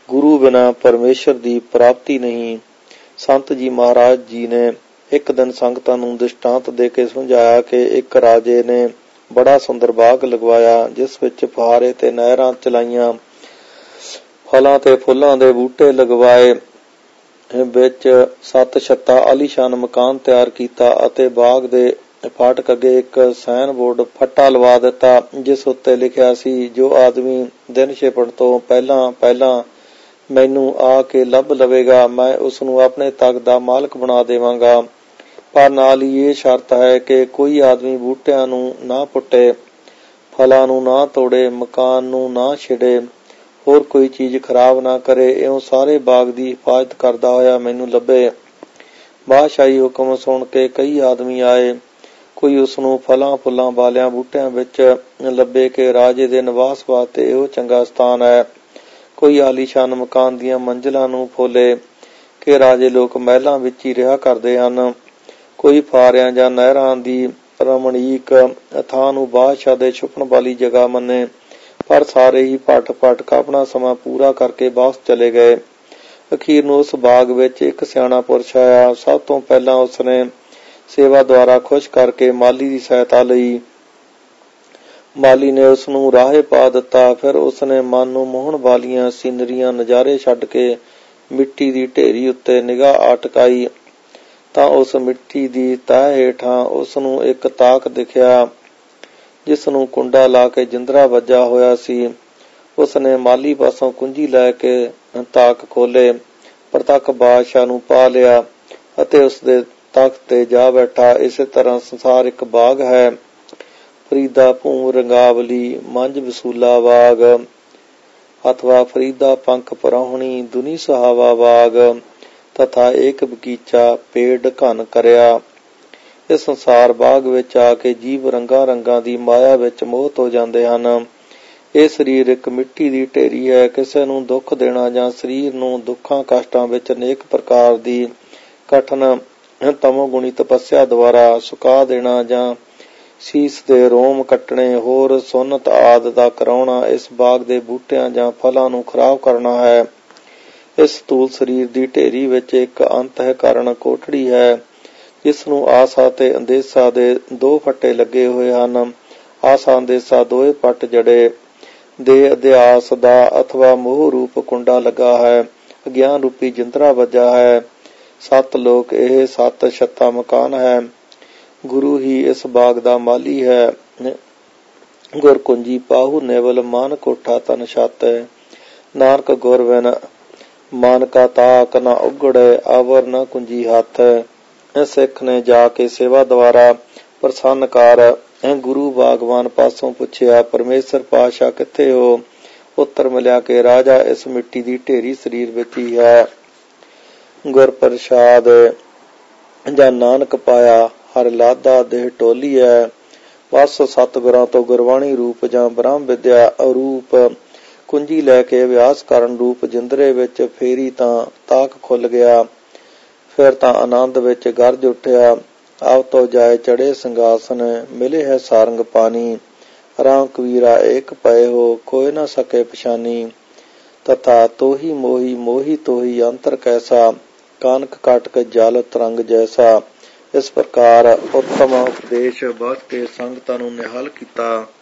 गुरु बिना परमेश्वर की प्राप्ति नहीं। संत जी महाराज जी ने एक दिन संगतां नूं दृष्टांत दे के समझाया कि एक राजे ने बड़ा सुंदर बाग लगवाया, जिस विच फुहारे ते नहरां चलाईयां, फलां ते फुल्लां दे बूटे लगवाए, विच 7 छत्ता आलीशान मकान तैयार कीता अते बाग दे फाटक अगे एक साइन बोर्ड फट्टा लवा दिता, जिस उत्ते लिखिया सी, जो आदमी दिन छिपण तो पहला मैनू आके लभ लवेगा, मैं उसनू अपने तक दा मालक बना देवांगा। पर नाल ही ये शर्त है कि कोई आदमी बूटियां नू ना पुट्टे, फलां नू ना तोड़े, मकान नू ना छिड़े, होर कोई चीज खराब ना करे, इउं सारे बाग दी हिफाजत करदा होया मैनू लभे। बादशाही हुक्म सुन के कई आदमी आए। कोई उसनू फलां फुल्लां वालियां बूटियां विच लभे कि राजे दे निवास वास्ते इहो चंगा स्थान है। कोई आलीशान मकान दीयां मंजिलां नू फोले कि राजे लोक महलां विच ही रहा करदे हन। कोई फारियां जां नहरां दी रमणीक ਥਾਂ ਨੂੰ ਬਾਦਸ਼ਾਹ ਦੇ ਛੁਪਣ ਵਾਲੀ ਜਗ੍ਹਾ ਮੰਨੇ। ਪਰ ਸਾਰੇ ਹੀ ਭਟਕ ਆਪਣਾ ਸਮਾਂ ਪੂਰਾ ਕਰਕੇ ਵਾਪਸ ਚਲੇ ਗਏ। ਅਖੀਰ ਨੂੰ ਉਸ ਬਾਗ ਵਿੱਚ ਇੱਕ ਸਿਆਣਾ ਪੁਰਸ਼ ਆਇਆ। ਸਭ ਤੋਂ ਪਹਿਲਾਂ ਉਸਨੇ ਸੇਵਾ ਦੁਆਰਾ ਖੁਸ਼ ਕਰਕੇ ਮਾਲੀ ਦੀ ਸਹਾਇਤਾ ਲਈ। ਮਾਲੀ ਨੇ ਉਸਨੂੰ ਰਾਹੇ ਪਾ ਦਿੱਤਾ। ਫਿਰ ਉਸਨੇ ਮਨ ਨੂੰ ਮੋਹਣ ਵਾਲੀਆਂ ਸੀਨਰੀਆਂ ਨਜ਼ਾਰੇ ਛੱਡ ਕੇ ਮਿੱਟੀ ਦੀ ਢੇਰੀ ਉੱਤੇ ਨਿਗਾਹ ਅਟਕਾਈ ਤਾਂ ਉਸ ਮਿੱਟੀ ਦੀ ਤਹਿ ਹੇਠਾਂ ਉਸਨੂੰ ਇੱਕ ਤਾਕ ਦਿਖਿਆ, ਜਿਸ ਨੂੰ ਕੁੰਡਾ ਲਾ ਕੇ ਜਿੰਦਰਾ ਵੱਜਾ ਹੋਇਆ ਸੀ। ਉਸਨੇ ਮਾਲੀ ਪਾਸੋਂ ਕੁੰਜੀ ਲੈ ਕੇ ਤਾਕ ਖੋਲੇ, ਪ੍ਰਤੱਖ ਬਾਦਸ਼ਾਹ ਨੂੰ ਪਾ ਲਿਆ ਅਤੇ ਉਸਦੇ ਤਖਤ ਤੇ ਜਾ ਬੈਠਾ। ਇਸੇ ਤਰ੍ਹਾਂ ਸੰਸਾਰ ਇੱਕ ਬਾਗ ਹੈ। ਫਰੀਦਾ ਭੂਮ ਰੰਗਾਵਲੀ ਮੰਝ ਵਸੂਲਾ ਬਾਗ अथवा फरीदा पंख परौहणी दुनी सुहावा बाग तथा एक बगीचा पेड़ घन करया। इस संसार बाग विच आके जीव रंगा रंगा दी माया विच मोहित हो जांदे हन। ਇਹ ਸਰੀਰ ਇੱਕ ਮਿੱਟੀ ਦੀ ਢੇਰੀ ਹੈ। ਕਿਸੇ ਨੂੰ ਦੁੱਖ ਦੇਣਾ ਜਾਂ ਸਰੀਰ ਨੂੰ ਦੁੱਖਾਂ ਕਸ਼ਟਾਂ ਵਿੱਚ ਅਨੇਕ ਪ੍ਰਕਾਰ ਦੀ ਕਠਨ ਤਮੋਗੁਣੀ ਤਪੱਸਿਆ ਦੁਆਰਾ ਸੁਕਾ ਦੇਣਾ ਜਾਂ ਸੀਸ ਦੇ ਰੋਮ ਕੱਟਣੇ, ਹੋਰ ਸੁੰਨਤ ਆਦਿ ਦਾ ਕਰਾਉਣਾ ਇਸ ਬਾਗ ਦੇ ਬੂਟਿਆਂ ਜਾਂ ਫਲਾਂ ਨੂੰ ਖਰਾਬ ਕਰਨਾ ਹੈ। ਇਸ ਸਥੂਲ ਸਰੀਰ ਦੀ ਢੇਰੀ ਵਿੱਚ ਇੱਕ ਅੰਤਹਿਕਰਨ ਕੋਠੜੀ ਹੈ, ਜਿਸ ਨੂੰ ਆਸਾ ਤੇ ਅੰਦੇਸਾ ਦੇ 2 ਫੱਟੇ ਲੱਗੇ ਹੋਏ ਹਨ। ਆਸਾ ਅੰਦੇਸਾ ਦੋਏ ਪੱਟ ਜੜੇ ਦੇ ਅਧਿਆਸ ਦਾ ਅਥਵਾ ਮੋਹ ਰੂਪ ਕੁੰਡਾ ਲੱਗਾ ਹੈ। ਅਗਿਆਨ ਰੂਪੀ ਜਿੰਦਰਾ ਵੱਜਾ ਹੈ। 7 ਲੋਕ ਇਹ 7 ਛੱਤਾ ਮਕਾਨ ਹੈ। ਗੁਰੂ ਹੀ ਇਸ ਬਾਗ ਦਾ ਮਾਲੀ ਹੈ। ਗੁਰ ਕੁੰਜੀ ਪਾਹੂ ਨਿਵਲ ਮਾਨ ਕੋਠਾ ਤਨ ਛੱਤ ਹੈ। ਨਾਨਕ ਗੁਰ ਬਿਨ ਮਾਨ ਕਾ ਤਾਕ ਨਾ ਉਗੜੇ, ਆਵਰ ਨਾ ਕੁੰਜੀ ਹੱਥ। ਸਿੱਖ ਨੇ ਜਾ ਕੇ ਸੇਵਾ ਦੁਆਰਾ ਪ੍ਰਸੰਨ ਕਰ ਗੁਰੂ ਬਾਗਵਾਨ ਪਾਸੋਂ ਪੁੱਛਿਆ, ਪਰਮੇਸ਼ਰ ਪਾਤਸ਼ਾਹ ਕਿੱਥੇ ਹੋ? ਉੱਤਰ ਮਿਲਿਆ ਕਿ ਰਾਜਾ ਇਸ ਮਿੱਟੀ ਦੀ ਢੇਰੀ ਸਰੀਰ ਵਿੱਚ ਹੀ ਹੈ। ਗੁਰ ਪ੍ਰਸਾਦ ਜਾਂ ਨਾਨਕ ਪਾਇਆ ਹਰ ਲਾਦਾ ਦੇਹ ਟੋਲੀ ਹੈ। ਬਸ ਸਤਿਗੁਰਾਂ ਤੋਂ ਗੁਰਬਾਣੀ ਰੂਪ ਜਾਂ ਬ੍ਰਹਮ ਵਿਦਿਆ ਅਰੂਪ ਕੁੰਜੀ ਲੈ ਕੇ ਅਭਿਆਸ ਕਰਨ ਰੂਪ ਜਿੰਦਰੇ ਵਿੱਚ ਫੇਰੀ ਤਾਂ ਤਾਕ ਖੁੱਲ ਗਿਆ। ਫਿਰ ਤਾਂ ਆਨੰਦ ਵਿੱਚ ਗਰਜ ਉੱਠਿਆ। ਆਪ ਤੋਂ ਜਾਏ ਚੜੇ ਸਿੰਘਾਸਨ, ਮਿਲੇ ਹੈ ਸਾਰੰਗ ਪਾਣੀ। ਰਾਮ ਕਬੀਰਾ ਏਕ ਪਏ ਹੋ, ਕੋਈ ਨਾ ਸਕੇ ਪਛਾਨੀ। ਤਥਾ ਤੋਹੀ ਮੋਹੀ ਮੋਹੀ ਤੋਹੀ ਅੰਤਰ ਕੈਸਾ, ਕਾਨਕ ਕਾਟਕ ਜਲ ਤਰੰਗ ਜੈਸਾ। ਇਸ ਪ੍ਰਕਾਰ ਉੱਤਮ ਉਪਦੇਸ਼ ਬਖਸ਼ ਕੇ ਸੰਗਤਾਂ ਨੂੰ ਨਿਹਾਲ ਕੀਤਾ।